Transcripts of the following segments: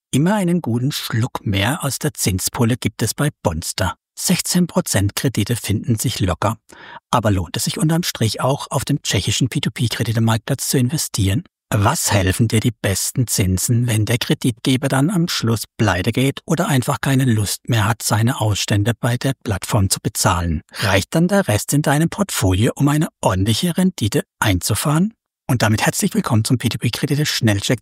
Immer einen guten Schluck mehr aus der Zinspulle gibt es bei Bonster. 16% Kredite finden sich locker. Aber lohnt es sich unterm Strich auch, auf dem tschechischen P2P-Kreditemarktplatz zu investieren? Was helfen dir die besten Zinsen, wenn der Kreditgeber dann am Schluss pleite geht oder einfach keine Lust mehr hat, seine Ausstände bei der Plattform zu bezahlen? Reicht dann der Rest in deinem Portfolio, um eine ordentliche Rendite einzufahren? Und damit herzlich willkommen zum P2P-Kredite Schnellcheck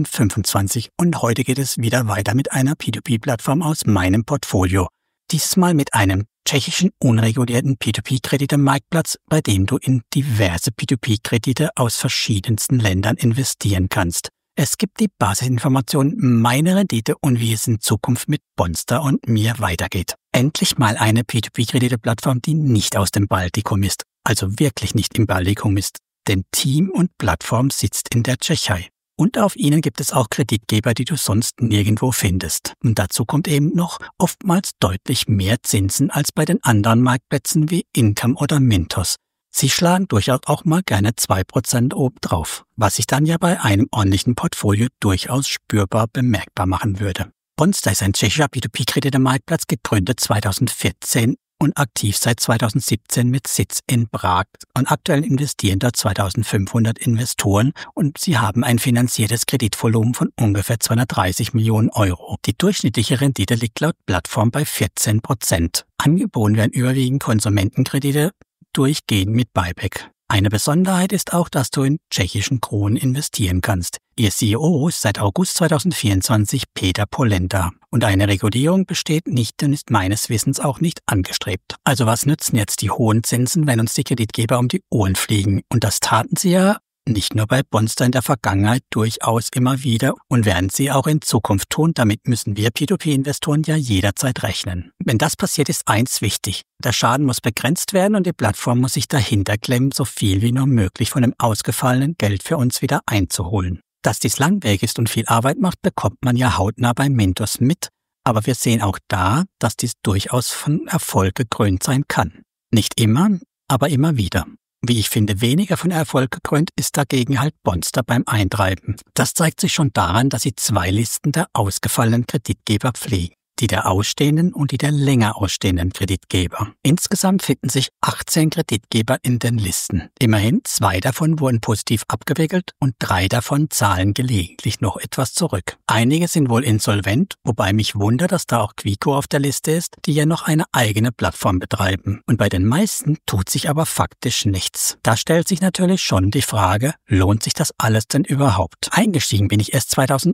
2025 und heute geht es wieder weiter mit einer P2P-Plattform aus meinem Portfolio. Dieses Mal mit einem tschechischen unregulierten P2P-Kredite-Marktplatz, bei dem du in diverse P2P-Kredite aus verschiedensten Ländern investieren kannst. Es gibt die Basisinformationen, meine Rendite und wie es in Zukunft mit Bonster und mir weitergeht. Endlich mal eine P2P-Kredite-Plattform, die nicht aus dem Baltikum ist, also wirklich nicht im Baltikum ist. Denn Team und Plattform sitzt in der Tschechei. Und auf ihnen gibt es auch Kreditgeber, die du sonst nirgendwo findest. Und dazu kommt eben noch oftmals deutlich mehr Zinsen als bei den anderen Marktplätzen wie Income oder Mintos. Sie schlagen durchaus auch mal gerne 2% obendrauf, was sich dann ja bei einem ordentlichen Portfolio durchaus spürbar bemerkbar machen würde. Bonster ist ein tschechischer P2P-Kredite-Marktplatz, gegründet 2014 und aktiv seit 2017 mit Sitz in Prag und aktuell investieren dort 2500 Investoren und sie haben ein finanziertes Kreditvolumen von ungefähr 230 Millionen Euro. Die durchschnittliche Rendite liegt laut Plattform bei 14%. Angeboten werden überwiegend Konsumentenkredite, durchgehend mit Buyback. Eine Besonderheit ist auch, dass du in tschechischen Kronen investieren kannst. Ihr CEO ist seit August 2024 Peter Polenta. Und eine Regulierung besteht nicht und ist meines Wissens auch nicht angestrebt. Also was nützen jetzt die hohen Zinsen, wenn uns die Kreditgeber um die Ohren fliegen? Und das taten sie ja nicht nur bei Bonster in der Vergangenheit durchaus immer wieder und werden sie auch in Zukunft tun. Damit müssen wir P2P-Investoren ja jederzeit rechnen. Wenn das passiert, ist eins wichtig. Der Schaden muss begrenzt werden und die Plattform muss sich dahinter klemmen, so viel wie nur möglich von dem ausgefallenen Geld für uns wieder einzuholen. Dass dies langwierig ist und viel Arbeit macht, bekommt man ja hautnah bei Mintos mit. Aber wir sehen auch da, dass dies durchaus von Erfolg gekrönt sein kann. Nicht immer, aber immer wieder. Wie ich finde, weniger von Erfolg gekrönt ist dagegen halt Bonster beim Eintreiben. Das zeigt sich schon daran, dass sie 2 Listen der ausgefallenen Kreditgeber pflegen. Die der ausstehenden und die der länger ausstehenden Kreditgeber. Insgesamt finden sich 18 Kreditgeber in den Listen. Immerhin 2 davon wurden positiv abgewickelt und 3 davon zahlen gelegentlich noch etwas zurück. Einige sind wohl insolvent, wobei mich wundert, dass da auch Quico auf der Liste ist, die ja noch eine eigene Plattform betreiben. Und bei den meisten tut sich aber faktisch nichts. Da stellt sich natürlich schon die Frage, lohnt sich das alles denn überhaupt? Eingestiegen bin ich erst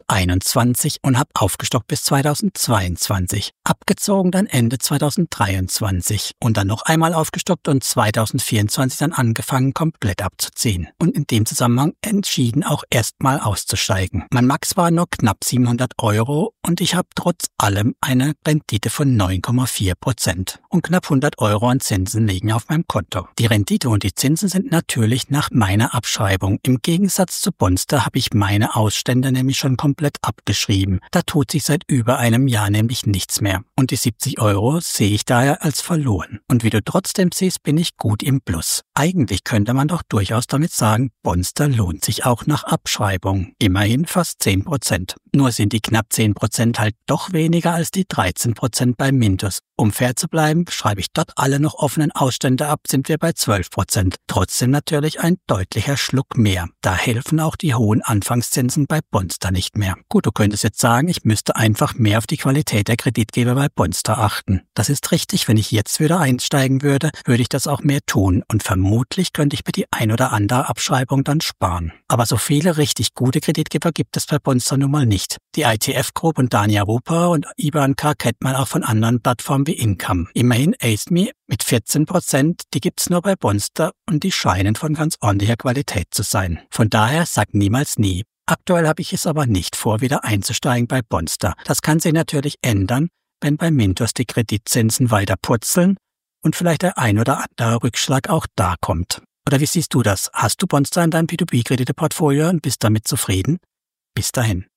2021 und habe aufgestockt bis 2022. Abgezogen dann Ende 2023 und dann noch einmal aufgestockt und 2024 dann angefangen komplett abzuziehen und in dem Zusammenhang entschieden auch erstmal auszusteigen. Mein Max war nur knapp 700 Euro und ich habe trotz allem eine Rendite von 9,4% und knapp 100 Euro an Zinsen liegen auf meinem Konto. Die Rendite und die Zinsen sind natürlich nach meiner Abschreibung. Im Gegensatz zu Bonster habe ich meine Ausstände nämlich schon komplett abgeschrieben. Da tut sich seit über einem Jahr nämlich nichts mehr. Und die 70 Euro sehe ich daher als verloren. Und wie du trotzdem siehst, bin ich gut im Plus. Eigentlich könnte man doch durchaus damit sagen, Bonster lohnt sich auch nach Abschreibung. Immerhin fast 10%. Nur sind die knapp 10% halt doch weniger als die 13% bei Mintos. Um fair zu bleiben, schreibe ich dort alle noch offenen Ausstände ab, sind wir bei 12%. Trotzdem natürlich ein deutlicher Schluck mehr. Da helfen auch die hohen Anfangszinsen bei Bonster nicht mehr. Gut, du könntest jetzt sagen, ich müsste einfach mehr auf die Qualität der Kreditgeber bei Bonster achten. Das ist richtig, wenn ich jetzt wieder einsteigen würde, würde ich das auch mehr tun und vermutlich könnte ich mir die ein oder andere Abschreibung dann sparen. Aber so viele richtig gute Kreditgeber gibt es bei Bonster nun mal nicht. Die ITF Group und Dania Rupa und IBANK kennt man auch von anderen Plattformen wie Income. Immerhin AceMe mit 14%, die gibt's nur bei Bonster und die scheinen von ganz ordentlicher Qualität zu sein. Von daher sag niemals nie. Aktuell habe ich es aber nicht vor, wieder einzusteigen bei Bonster. Das kann sich natürlich ändern, wenn bei Mintos die Kreditzinsen weiter purzeln und vielleicht der ein oder andere Rückschlag auch da kommt. Oder wie siehst du das? Hast du Bonster in deinem P2P-Kredite-Portfolio und bist damit zufrieden? Bis dahin.